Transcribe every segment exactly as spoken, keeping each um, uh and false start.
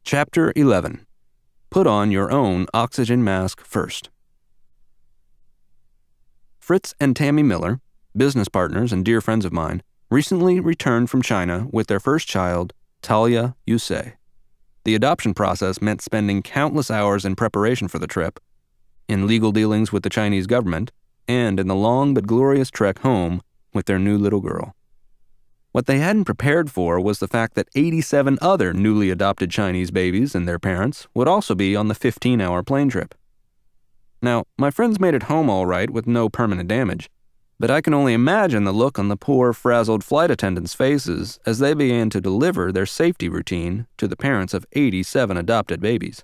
Chapter eleven. Put on your own oxygen mask first. Fritz and Tammy Miller, business partners and dear friends of mine, recently returned from China with their first child, Talia Yusei. The adoption process meant spending countless hours in preparation for the trip, in legal dealings with the Chinese government, and in the long but glorious trek home with their new little girl. What they hadn't prepared for was the fact that eighty-seven other newly adopted Chinese babies and their parents would also be on the fifteen-hour plane trip. Now, my friends made it home all right with no permanent damage, but I can only imagine the look on the poor, frazzled flight attendants' faces as they began to deliver their safety routine to the parents of eighty-seven adopted babies.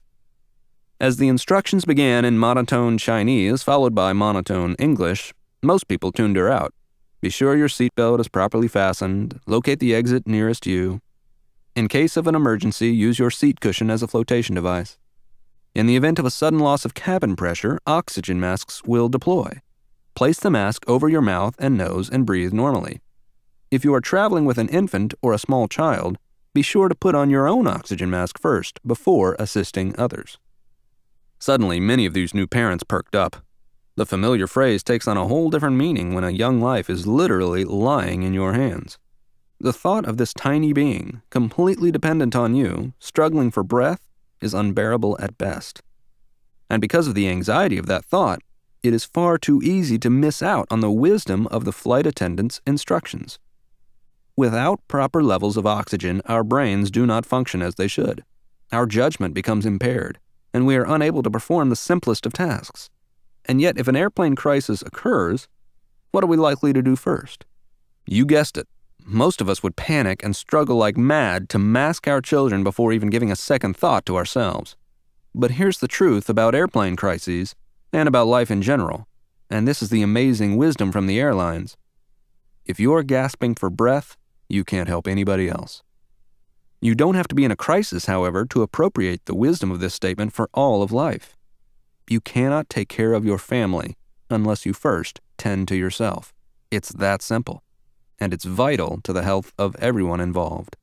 As the instructions began in monotone Chinese followed by monotone English, most people tuned her out. Be sure your seatbelt is properly fastened. Locate the exit nearest you. In case of an emergency, use your seat cushion as a flotation device. In the event of a sudden loss of cabin pressure, oxygen masks will deploy. Place the mask over your mouth and nose and breathe normally. If you are traveling with an infant or a small child, be sure to put on your own oxygen mask first before assisting others. Suddenly, many of these new parents perked up. The familiar phrase takes on a whole different meaning when a young life is literally lying in your hands. The thought of this tiny being, completely dependent on you, struggling for breath, is unbearable at best. And because of the anxiety of that thought, it is far too easy to miss out on the wisdom of the flight attendant's instructions. Without proper levels of oxygen, our brains do not function as they should. Our judgment becomes impaired, and we are unable to perform the simplest of tasks. And yet, if an airplane crisis occurs, what are we likely to do first? You guessed it. Most of us would panic and struggle like mad to mask our children before even giving a second thought to ourselves. But here's the truth about airplane crises and about life in general, and this is the amazing wisdom from the airlines. If you're gasping for breath, you can't help anybody else. You don't have to be in a crisis, however, to appropriate the wisdom of this statement for all of life. You cannot take care of your family unless you first tend to yourself. It's that simple, and it's vital to the health of everyone involved.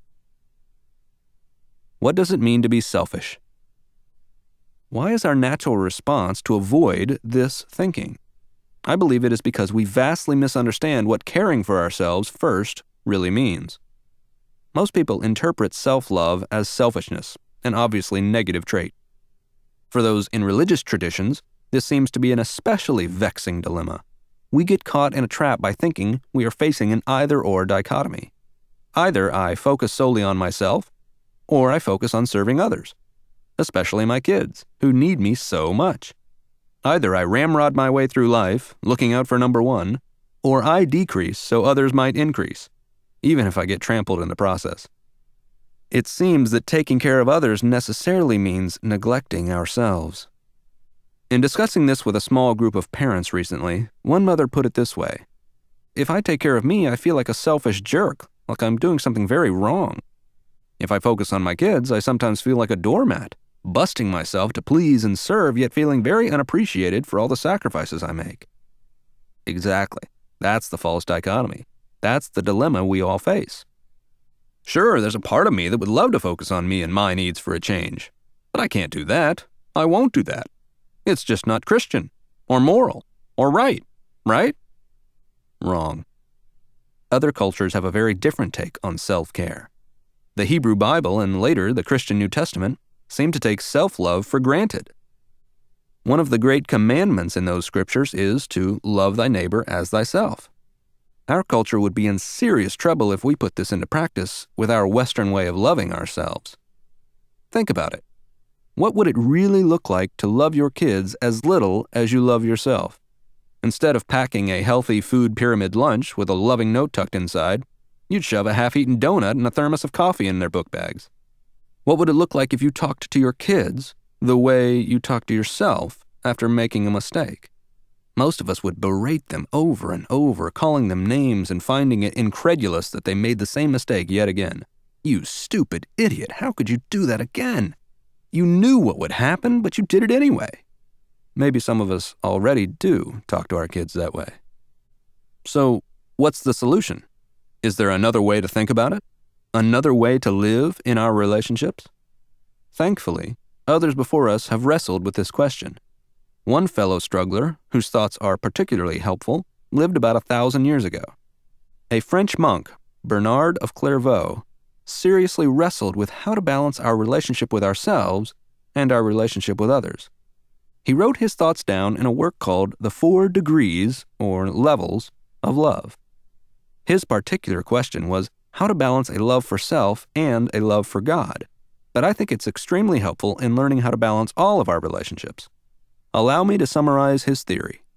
What does it mean to be selfish? Why is our natural response to avoid this thinking? I believe it is because we vastly misunderstand what caring for ourselves first really means. Most people interpret self-love as selfishness, an obviously negative trait. For those in religious traditions, this seems to be an especially vexing dilemma. We get caught in a trap by thinking we are facing an either-or dichotomy. Either I focus solely on myself, or I focus on serving others, especially my kids, who need me so much. Either I ramrod my way through life, looking out for number one, or I decrease so others might increase, even if I get trampled in the process. It seems that taking care of others necessarily means neglecting ourselves. In discussing this with a small group of parents recently, one mother put it this way: if I take care of me, I feel like a selfish jerk, like I'm doing something very wrong. If I focus on my kids, I sometimes feel like a doormat, busting myself to please and serve, yet feeling very unappreciated for all the sacrifices I make. Exactly. That's the false dichotomy. That's the dilemma we all face. Sure, there's a part of me that would love to focus on me and my needs for a change, but I can't do that. I won't do that. It's just not Christian, or moral, or right, right? Wrong. Other cultures have a very different take on self-care. The Hebrew Bible and later the Christian New Testament seem to take self-love for granted. One of the great commandments in those scriptures is to love thy neighbor as thyself. Our culture would be in serious trouble if we put this into practice with our Western way of loving ourselves. Think about it. What would it really look like to love your kids as little as you love yourself? Instead of packing a healthy food pyramid lunch with a loving note tucked inside, you'd shove a half-eaten donut and a thermos of coffee in their book bags. What would it look like if you talked to your kids the way you talk to yourself after making a mistake? Most of us would berate them over and over, calling them names and finding it incredulous that they made the same mistake yet again. You stupid idiot, how could you do that again? You knew what would happen, but you did it anyway. Maybe some of us already do talk to our kids that way. So, what's the solution? Is there another way to think about it? Another way to live in our relationships? Thankfully, others before us have wrestled with this question. One fellow struggler, whose thoughts are particularly helpful, lived about a thousand years ago. A French monk, Bernard of Clairvaux, seriously wrestled with how to balance our relationship with ourselves and our relationship with others. He wrote his thoughts down in a work called The Four Degrees, or Levels, of Love. His particular question was how to balance a love for self and a love for God, but I think it's extremely helpful in learning how to balance all of our relationships. Allow me to summarize his theory.